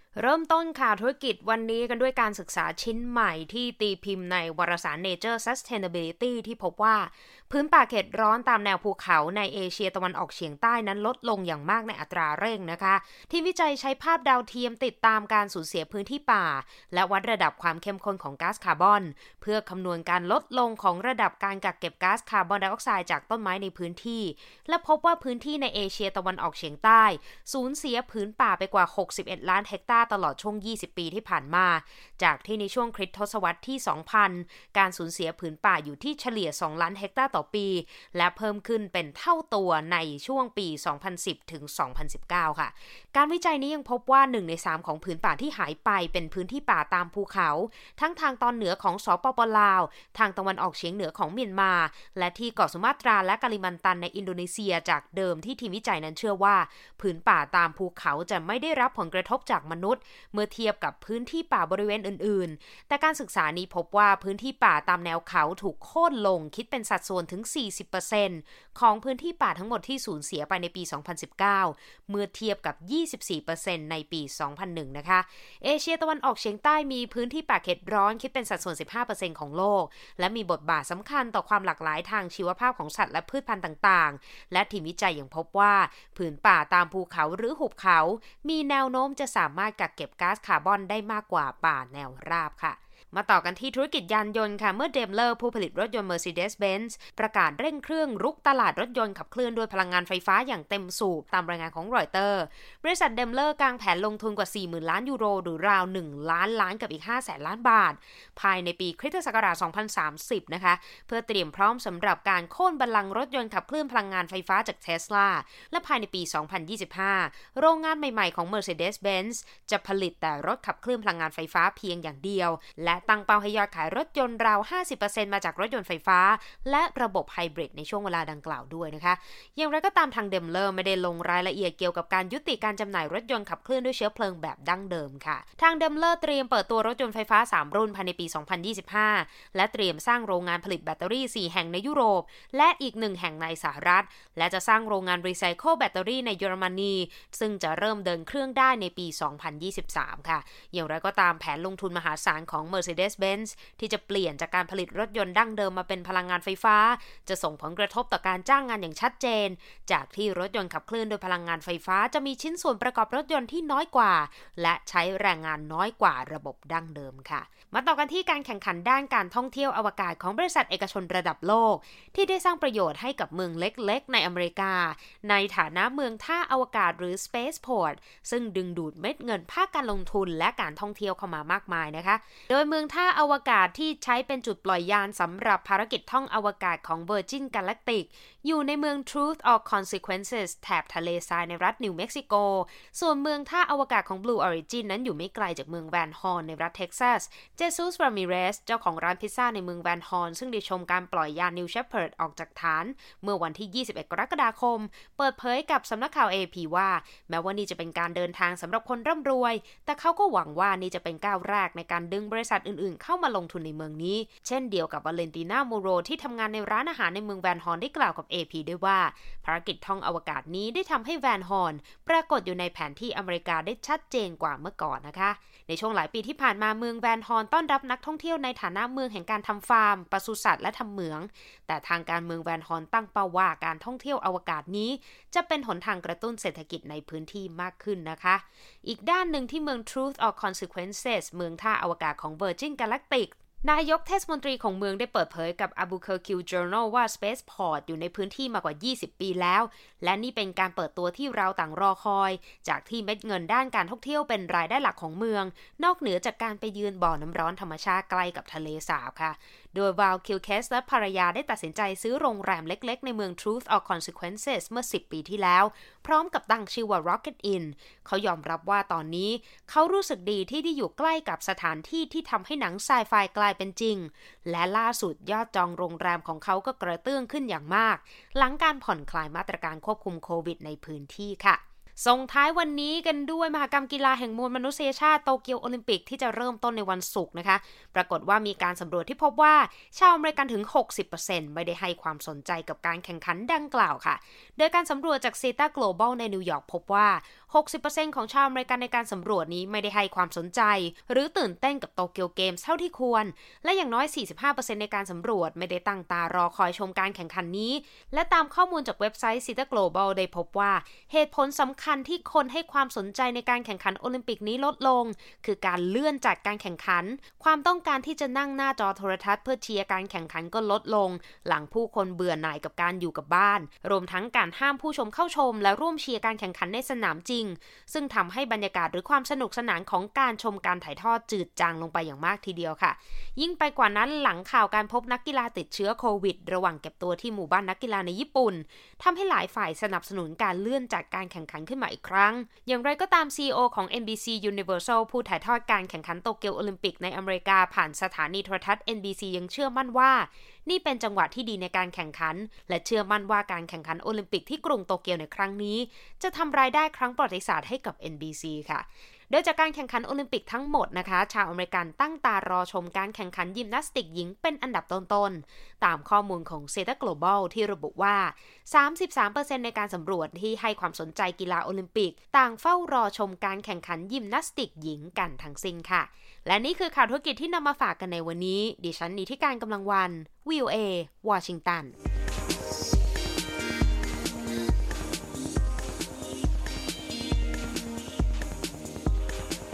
เริ่มต้นข่าวธุรกิจวันนี้กันด้วยการศึกษาชิ้นใหม่ที่ตีพิมพ์ในวารสาร Nature Sustainability ที่พบว่าพื้นป่าเขตร้อนตามแนวภูเขาในเอเชียตะวันออกเฉียงใต้นั้นลดลงอย่างมากในอัตราเร่งนะคะทีมวิจัยใช้ภาพดาวเทียมติดตามการสูญเสียพื้นที่ป่าและวัดระดับความเข้มข้นของก๊าซคาร์บอนเพื่อคำนวณการลดลงของระดับการกักเก็บก๊าซคาร์บอนไดออกไซด์จากต้นไม้ในพื้นที่และพบว่าพื้นที่ในเอเชียตะวันออกเฉียงใต้สูญเสียผืนป่าไปกว่า61ล้านเฮกตาร์ตลอดช่วง20 ปีที่ผ่านมาจากที่ในช่วงคริสตศตวรรษที่ 2000 การสูญเสียผืนป่าอยู่ที่เฉลี่ย2ล้านเฮกตาร์ต่อปีและเพิ่มขึ้นเป็นเท่าตัวในช่วงปี 2010 ถึง 2019 ค่ะการวิจัยนี้ยังพบว่า1ใน3ของผืนป่าที่หายไปเป็นพื้นที่ป่าตามภูเขาทั้งทางตอนเหนือของสปป.ลาวทางตะวันออกเฉียงเหนือของเมียนมาและที่เกาะสุมาตราและกาลิมันตันในอินโดนีเซียจากเดิมที่ทีมวิจัยนั้นเชื่อว่าผืนป่าตามภูเขาจะไม่ได้รับผลกระทบจากมนุษย์เมื่อเทียบกับพื้นที่ป่าบริเวณอื่นๆแต่การศึกษานี้พบว่าพื้นที่ป่าตามแนวเขาถูกโค่นลงคิดเป็นสัดส่วนถึง 40% ของพื้นที่ป่าทั้งหมดที่สูญเสียไปในปี 2019 เมื่อเทียบกับ 24% ในปี 2001 นะคะเอเชียตะวันออกเฉียงใต้มีพื้นที่ป่าเขตร้อนคิดเป็นสัดส่วน 15% ของโลกและมีบทบาทสำคัญต่อความหลากหลายทางชีวภาพของสัตว์และพืชพันธุ์ต่างๆและทีมวิจัยยังพบว่าผืนป่าตามภูเขาหรือหุบเขามีแนวโน้มจะสามารถกักเก็บก๊าซคาร์บอนได้มากกว่าป่าแนวราบค่ะมาต่อกันที่ธุรกิจยานยนต์ค่ะเมื่อ Daimler ผู้ผลิตรถยนต์ Mercedes-Benz ประกาศเร่งเครื่องรุกตลาดรถยนต์ขับเคลื่อนด้วยพลังงานไฟฟ้าอย่างเต็มสูบตามรายงานของรอยเตอร์บริษัท Daimler กางแผนลงทุนกว่า 40,000 ล้านยูโรหรือราว1ล้านล้านกับอีก 500,000 ล้านบาทภายในปีคริสตศักราช 2030 นะคะเพื่อเตรียมพร้อมสำหรับการโค่นบัลลังก์รถยนต์ขับเคลื่อนพลังงานไฟฟ้าจาก Tesla และภายในปี 2025 โรงงานใหม่ๆของ Mercedes-Benz จะผลิตแต่รถขับเคลื่อนพลังงานไฟฟ้าเพียงอย่างเดียวและตั้งเป้าให้ยอดขายรถยนต์ราว 50% มาจากรถยนต์ไฟฟ้าและระบบไฮบริดในช่วงเวลาดังกล่าวด้วยนะคะอย่างไรก็ตามทาง Daimler ไม่ได้ลงรายละเอียดเกี่ยวกับการยุติการจำหน่ายรถยนต์ขับเคลื่อนด้วยเชื้อเพลิงแบบดั้งเดิมค่ะทาง Daimler เตรียมเปิดตัวรถยนต์ไฟฟ้า3รุ่นภายในปี 2025 และเตรียมสร้างโรงงานผลิตแบตเตอรี่4แห่งในยุโรปและอีก1แห่งในสหรัฐและจะสร้างโรงงานรีไซเคิลแบตเตอรี่ในเยอรมนีซึ่งจะเริ่มเดินเครื่องได้ในปี 2023 ค่ะอย่างไรก็ตามแผนลงทุนมหาศาลของ Mercedes-Benz ที่จะเปลี่ยนจากการผลิตรถยนต์ดั้งเดิมมาเป็นพลังงานไฟฟ้าจะส่งผลกระทบต่อการจ้างงานอย่างชัดเจนจากที่รถยนต์ขับเคลื่อนโดยพลังงานไฟฟ้าจะมีชิ้นส่วนประกอบรถยนต์ที่น้อยกว่าและใช้แรงงานน้อยกว่าระบบดั้งเดิมค่ะมาต่อกันที่การแข่งขันด้านการท่องเที่ยวอวกาศของบริษัทเอกชนระดับโลกที่ได้สร้างประโยชน์ให้กับเมืองเล็กๆในอเมริกาในฐานะเมืองท่าอวกาศหรือ Spaceport ซึ่งดึงดูดเม็ดเงินภาคการลงทุนและการท่องเที่ยวเข้ามามากมายนะคะโดยเมืองท่าอวกาศที่ใช้เป็นจุดปล่อยยานสำหรับภารกิจท่องอวกาศของ Virgin Galactic อยู่ในเมือง Truth or Consequences แถบทะเลทรายในรัฐนิวเม็กซิโกส่วนเมืองท่าอวกาศของ Blue Origin นั้นอยู่ไม่ไกลจากเมืองแวนฮอร์นในรัฐเท็กซัสเจซุส รามิเรสเจ้าของร้านพิซซ่าในเมืองแวนฮอร์นซึ่งได้ชมการปล่อยยาน New Shepard ออกจากฐานเมื่อวันที่ 21 กรกฎาคมเปิดเผยกับสำนักข่าว AP ว่าแม้ว่านี่จะเป็นการเดินทางสำหรับคนร่ำรวยแต่เขาก็หวังว่านี่จะเป็นก้าวแรกในการดึงบริษัทอื่นๆเข้ามาลงทุนในเมืองนี้เช่นเดียวกับวาเลนติน่า โมโรที่ทำงานในร้านอาหารในเมืองแวนฮอร์นได้กล่าวกับ AP ด้วยว่าภารกิจท่องอวกาศนี้ได้ทำให้แวนฮอร์นปรากฏอยู่ในแผนที่อเมริกาได้ชัดเจนกว่าเมื่อก่อนนะคะในช่วงหลายปีที่ผ่านมาเมืองแวนฮอร์นต้อนรับนักท่องเที่ยวในฐานะเมืองแห่งการทำฟาร์มปศุสัตว์และทำเหมืองแต่ทางการเมืองแวนฮอร์นตั้งเป้าว่าการท่องเที่ยวอวกาศนี้จะเป็นหนทางกระตุ้นเศรษฐกิจในพื้นที่มากขึ้นนะคะอีกด้านหนึ่งที่เมือง Truth or Consequences เมืองท่าอวกาศของ Virgin Galacticนายกเทศมนตรีของเมืองได้เปิดเผยกับ Albuquerque Journal ว่า Spaceport อยู่ในพื้นที่มากว่า20 ปีแล้วและนี่เป็นการเปิดตัวที่เราต่างรอคอยจากที่เม็ดเงินด้านการท่องเที่ยวเป็นรายได้หลักของเมืองนอกเหนือจากการไปยืนบ่อน้ำร้อนธรรมชาติใกล้กับทะเลสาบค่ะโดยวาลคิลเคสและภรรยาได้ตัดสินใจซื้อโรงแรมเล็กๆในเมือง Truth or Consequences เมื่อ10 ปีที่แล้วพร้อมกับตั้งชื่อว่า Rocket Inn เขายอมรับว่าตอนนี้เขารู้สึกดีที่ได้อยู่ใกล้กับสถานที่ที่ทำให้หนังไซไฟกลายเป็นจริงและล่าสุดยอดจองโรงแรมของเขาก็กระเตื้องขึ้นอย่างมากหลังการผ่อนคลายมาตรการควบคุมโควิดในพื้นที่ค่ะส่งท้ายวันนี้กันด้วยมหกรรมกีฬาแห่งมวลมนุษยชาติโตเกียวโอลิมปิกที่จะเริ่มต้นในวันศุกร์นะคะปรากฏว่ามีการสำรวจที่พบว่าชาวอเมริกันถึง 60% ไม่ได้ให้ความสนใจกับการแข่งขันดังกล่าวค่ะโดยการสำรวจจาก Zeta Global ในนิวยอร์กพบว่า 60% ของชาวอเมริกันในการสำรวจนี้ไม่ได้ให้ความสนใจหรือตื่นเต้นกับโตเกียวเกมส์เท่าที่ควรและอย่างน้อย 45% ในการสำรวจไม่ได้ตั้งตารอคอยชมการแข่งขันนี้และตามข้อมูลจากเว็บไซต์ Zeta Global ได้พบว่าเหตุผลสำคัญที่คนให้ความสนใจในการแข่งขันโอลิมปิกนี้ลดลงคือการเลื่อนจัดการแข่งขันความต้องการที่จะนั่งหน้าจอโทรทัศน์เพื่อเชียร์การแข่งขันก็ลดลงหลังผู้คนเบื่อหน่ายกับการอยู่กับบ้านรวมทั้งการห้ามผู้ชมเข้าชมและร่วมเชียร์การแข่งขันในสนามจริงซึ่งทำให้บรรยากาศหรือความสนุกสนานของการชมการถ่ายทอดจืดจางลงไปอย่างมากทีเดียวค่ะยิ่งไปกว่านั้นหลังข่าวการพบนักกีฬาติดเชื้อโควิดระหว่างเก็บตัวที่หมู่บ้านนักกีฬาในญี่ปุ่นทำให้หลายฝ่ายสนับสนุนการเลื่อนจัดการแข่งขันขึ้นมาอีกครั้งอย่างไรก็ตาม CEO ของ NBC Universal ผู้ถ่ายทอดการแข่งขันโตเกียวโอลิมปิกในอเมริกาผ่านสถานีโทรทัศน์ NBC ยังเชื่อมั่นว่านี่เป็นจังหวะที่ดีในการแข่งขันและเชื่อมั่นว่าการแข่งขันโอลิมปิกที่กรุงโตเกียวในครั้งนี้จะทำรายได้ครั้งประวัติศาสตร์ให้กับ NBC ค่ะโดยจากการแข่งขันโอลิมปิกทั้งหมดนะคะชาวอเมริกันตั้งตารอชมการแข่งขันยิมนาสติกหญิงเป็นอันดับต้นๆตามข้อมูลของ Zeta Global ที่ระบุว่า 33% ในการสำรวจที่ให้ความสนใจกีฬาโอลิมปิกต่างเฝ้ารอชมการแข่งขันยิมนาสติกหญิงกันทั้งสิ้นค่ะและนี่คือข่าวธุรกิจที่นำมาฝากกันในวันนี้ดิฉันนิติการกำลังวัน VOA วอชิงตัน